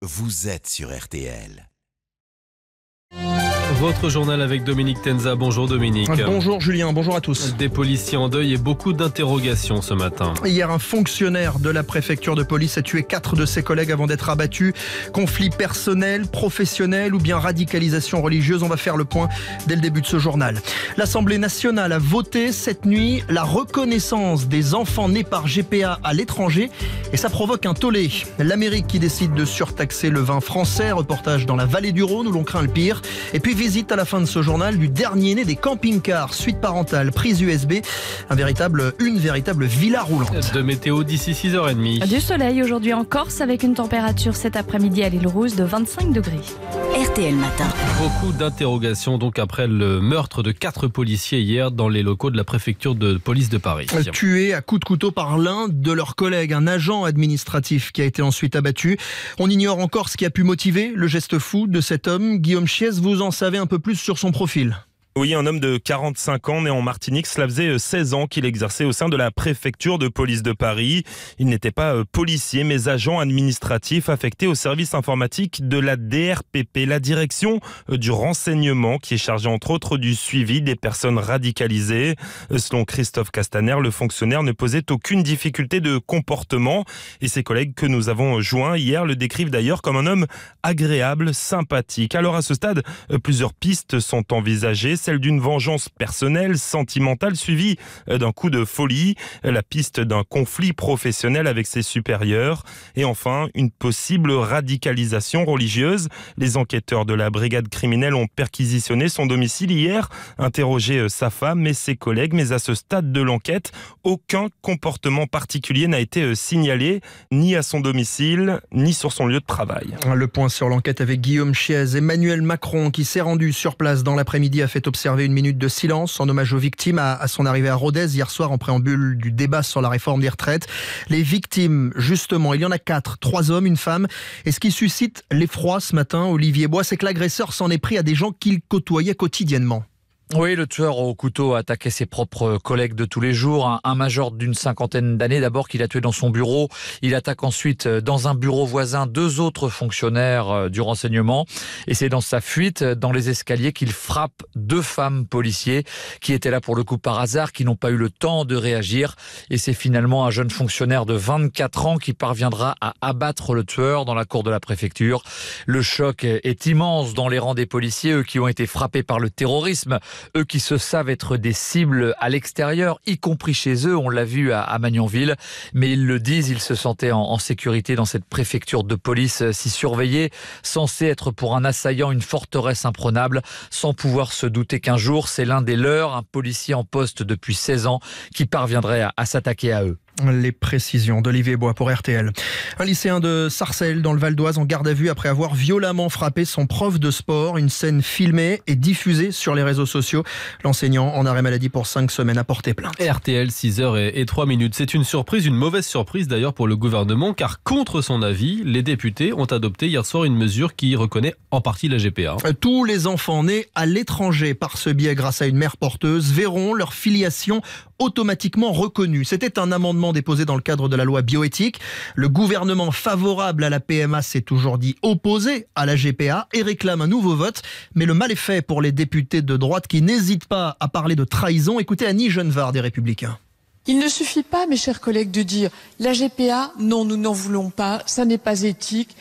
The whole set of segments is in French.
vous êtes sur RTL. Votre journal avec Dominique Tenza. Bonjour Dominique. Bonjour Julien, bonjour à tous. Des policiers en deuil et beaucoup d'interrogations ce matin. Hier, un fonctionnaire de la préfecture de police a tué 4 de ses collègues avant d'être abattu. Conflit personnel, professionnel ou bien radicalisation religieuse, on va faire le point dès le début de ce journal. L'Assemblée nationale a voté cette nuit la reconnaissance des enfants nés par GPA à l'étranger et ça provoque un tollé. L'Amérique qui décide de surtaxer le vin français, reportage dans la vallée du Rhône où l'on craint le pire. Et puis visite à la fin de ce journal du dernier né des camping-cars, suite parentale, prise USB, une véritable villa roulante. De météo d'ici 6h30. Du soleil aujourd'hui en Corse avec une température cet après-midi à l'île Rousse de 25 degrés. RTL Matin. Beaucoup d'interrogations donc après le meurtre de 4 policiers hier dans les locaux de la préfecture de police de Paris. Tués à coups de couteau par l'un de leurs collègues, un agent administratif qui a été ensuite abattu. On ignore encore ce qui a pu motiver le geste fou de cet homme. Guillaume Chiez, vous en savez un peu plus sur son profil. Oui, un homme de 45 ans né en Martinique. Cela faisait 16 ans qu'il exerçait au sein de la préfecture de police de Paris. Il n'était pas policier, mais agent administratif affecté au service informatique de la DRPP, la direction du renseignement, qui est chargée entre autres du suivi des personnes radicalisées. Selon Christophe Castaner, le fonctionnaire ne posait aucune difficulté de comportement et ses collègues que nous avons joints hier le décrivent d'ailleurs comme un homme agréable, sympathique. Alors à ce stade, plusieurs pistes sont envisagées. Celle d'une vengeance personnelle, sentimentale, suivie d'un coup de folie, la piste d'un conflit professionnel avec ses supérieurs, et enfin une possible radicalisation religieuse. Les enquêteurs de la brigade criminelle ont perquisitionné son domicile hier, interrogé sa femme et ses collègues, mais à ce stade de l'enquête, aucun comportement particulier n'a été signalé, ni à son domicile, ni sur son lieu de travail. Le point sur l'enquête avec Guillaume Chiez. Emmanuel Macron, qui s'est rendu sur place dans l'après-midi, a fait observer une minute de silence en hommage aux victimes à son arrivée à Rodez hier soir en préambule du débat sur la réforme des retraites. Les victimes, justement, il y en a 4, 3 hommes, une femme. Et ce qui suscite l'effroi ce matin, Olivier Bois, c'est que l'agresseur s'en est pris à des gens qu'il côtoyait quotidiennement. Oui, le tueur au couteau a attaqué ses propres collègues de tous les jours. Un major d'une 50aine d'années, d'abord, qu'il a tué dans son bureau. Il attaque ensuite dans un bureau voisin 2 autres fonctionnaires du renseignement. Et c'est dans sa fuite, dans les escaliers, qu'il frappe 2 femmes policiers qui étaient là pour le coup par hasard, qui n'ont pas eu le temps de réagir. Et c'est finalement un jeune fonctionnaire de 24 ans qui parviendra à abattre le tueur dans la cour de la préfecture. Le choc est immense dans les rangs des policiers, eux qui ont été frappés par le terrorisme. Eux qui se savent être des cibles à l'extérieur, y compris chez eux, on l'a vu à Magnanville. Mais ils le disent, ils se sentaient en sécurité dans cette préfecture de police si surveillée, censée être pour un assaillant une forteresse imprenable, sans pouvoir se douter qu'un jour, c'est l'un des leurs, un policier en poste depuis 16 ans, qui parviendrait à s'attaquer à eux. Les précisions d'Olivier Bois pour RTL. Un lycéen de Sarcelles dans le Val d'Oise en garde à vue après avoir violemment frappé son prof de sport. Une scène filmée et diffusée sur les réseaux sociaux. L'enseignant en arrêt maladie pour 5 semaines a porté plainte. RTL 6h03. C'est une surprise, une mauvaise surprise d'ailleurs pour le gouvernement, car contre son avis, les députés ont adopté hier soir une mesure qui reconnaît en partie la GPA. Tous les enfants nés à l'étranger par ce biais grâce à une mère porteuse verront leur filiation automatiquement reconnue. C'était un amendement déposé dans le cadre de la loi bioéthique. Le gouvernement favorable à la PMA s'est toujours dit opposé à la GPA et réclame un nouveau vote. Mais le mal est fait pour les députés de droite qui n'hésitent pas à parler de trahison. Écoutez Annie Genevard des Républicains. Il ne suffit pas, mes chers collègues, de dire la GPA, non, nous n'en voulons pas, ça n'est pas éthique,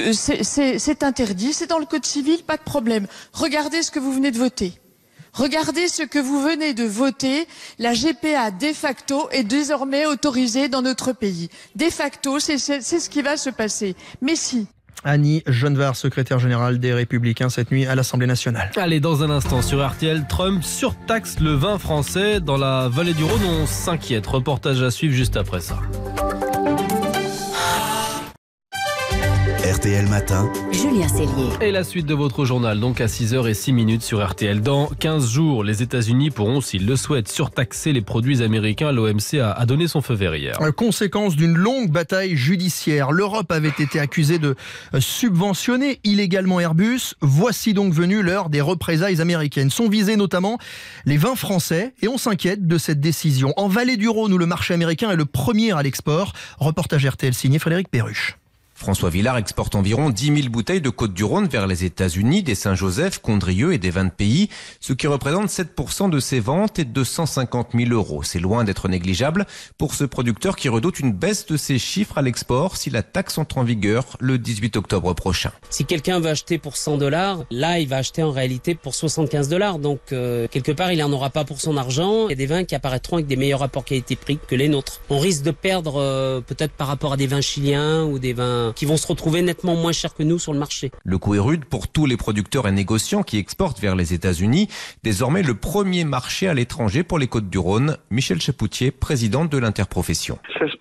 c'est interdit, c'est dans le code civil, pas de problème. Regardez ce que vous venez de voter. Regardez ce que vous venez de voter. La GPA, de facto, est désormais autorisée dans notre pays. De facto, c'est ce qui va se passer. Mais si. Annie Genevard, secrétaire générale des Républicains cette nuit à l'Assemblée nationale. Allez, dans un instant sur RTL, Trump surtaxe le vin français. Dans la vallée du Rhône, on s'inquiète. Reportage à suivre juste après ça. RTL Matin, Julien Cellier. Et la suite de votre journal, donc à 6h06 sur RTL. Dans 15 jours, les États-Unis pourront, s'ils le souhaitent, surtaxer les produits américains. L'OMC a donné son feu vert hier. Conséquence d'une longue bataille judiciaire. L'Europe avait été accusée de subventionner illégalement Airbus. Voici donc venue l'heure des représailles américaines. Sont visés notamment les vins français et on s'inquiète de cette décision. En vallée du Rhône, où le marché américain est le premier à l'export. Reportage RTL signé Frédéric Perruche. François Villard exporte environ 10 000 bouteilles de Côtes-du-Rhône vers les États-Unis, des Saint-Joseph, Condrieu et des vins de pays, ce qui représente 7% de ses ventes et 250 000 €. C'est loin d'être négligeable pour ce producteur qui redoute une baisse de ses chiffres à l'export si la taxe entre en vigueur le 18 octobre prochain. Si quelqu'un veut acheter pour $100, là il va acheter en réalité pour $75. Donc quelque part il n'en aura pas pour son argent. Il y a des vins qui apparaîtront avec des meilleurs rapports qualité-prix que les nôtres. On risque de perdre peut-être par rapport à des vins chiliens ou des vins qui vont se retrouver nettement moins chers que nous sur le marché. Le coup est rude pour tous les producteurs et négociants qui exportent vers les États-Unis. Désormais le premier marché à l'étranger pour les Côtes-du-Rhône. Michel Chapoutier, président de l'interprofession.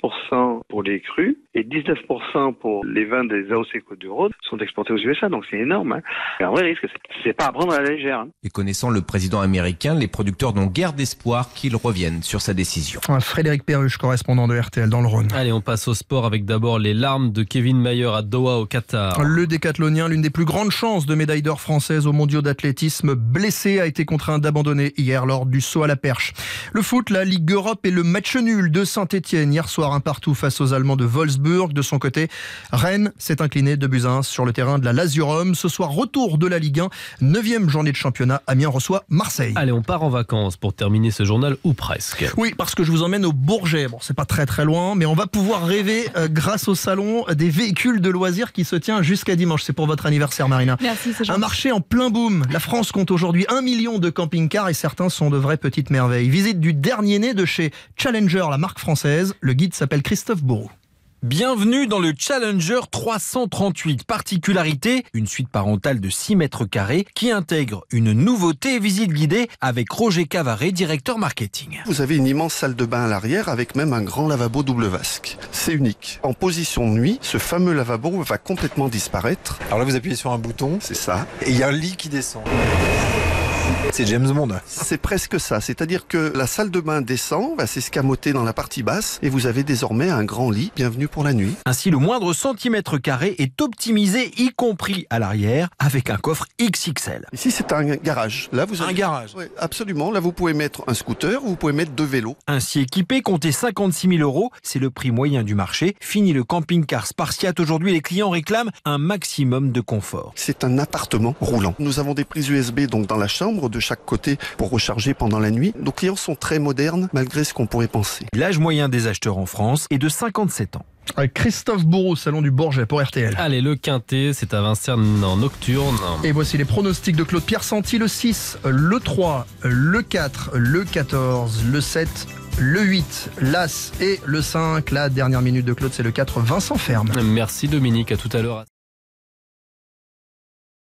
16% pour les crus et 19% pour les vins des AOC Côtes-du-Rhône sont exportés aux USA, donc c'est énorme. Et un vrai risque, c'est pas à prendre à la légère. Et connaissant le président américain, les producteurs n'ont guère d'espoir qu'il revienne sur sa décision. Frédéric Perruche, correspondant de RTL dans le Rhône. Allez, on passe au sport avec d'abord les larmes de Kevin Mayer à Doha au Qatar. Le décathlonien, l'une des plus grandes chances de médaille d'or française aux mondiaux d'athlétisme, blessé, a été contraint d'abandonner hier lors du saut à la perche. Le foot, la Ligue Europe et le match nul de Saint-Etienne hier soir, un partout face aux Allemands de Wolfsburg. De son côté, Rennes s'est incliné 2-1 sur le terrain de la Lazio Rome. Ce soir, retour de la Ligue 1, 9e journée de championnat. Amiens reçoit Marseille. Allez, on part en vacances pour terminer ce journal, ou presque. Oui, parce que je vous emmène au Bourget. Bon, c'est pas très très loin, mais on va pouvoir rêver grâce au salon des véhicules de loisirs qui se tient jusqu'à dimanche. C'est pour votre anniversaire, Marina. Merci, c'est gentil. Un marché en plein boom. La France compte aujourd'hui 1 million de camping-cars et certains sont de vraies petites merveilles. Visite du dernier né de chez Challenger, la marque française. Le guide s'appelle Christophe Bourreau. Bienvenue dans le Challenger 338. Particularité, une suite parentale de 6 mètres carrés qui intègre une nouveauté visite guidée avec Roger Cavaret, directeur marketing. Vous avez une immense salle de bain à l'arrière avec même un grand lavabo double vasque. C'est unique. En position nuit, ce fameux lavabo va complètement disparaître. Alors là, vous appuyez sur un bouton. C'est ça. Et il y a un lit qui descend. C'est James Bond. C'est presque ça. C'est-à-dire que la salle de bain descend, va s'escamoter dans la partie basse et vous avez désormais un grand lit. Bienvenue pour la nuit. Ainsi, le moindre centimètre carré est optimisé, y compris à l'arrière, avec un coffre XXL. Ici, c'est un garage. Là, vous avez... Un garage. Oui, absolument. Là, vous pouvez mettre un scooter, vous pouvez mettre 2 vélos. Ainsi équipé, comptez 56 000 €. C'est le prix moyen du marché. Fini le camping-car spartiate. Aujourd'hui, les clients réclament un maximum de confort. C'est un appartement roulant. Nous avons des prises USB donc dans la chambre de chaque côté pour recharger pendant la nuit. Nos clients sont très modernes malgré ce qu'on pourrait penser. L'âge moyen des acheteurs en France est de 57 ans. Christophe Bourreau, salon du Bourget pour RTL. Allez, le Quintet, c'est à Vincennes en nocturne. Et voici les pronostics de Claude Pierre Santi, le 6, le 3, le 4, le 14, le 7, le 8, l'As et le 5. La dernière minute de Claude, c'est le 4, Vincent Ferme. Merci Dominique, à tout à l'heure.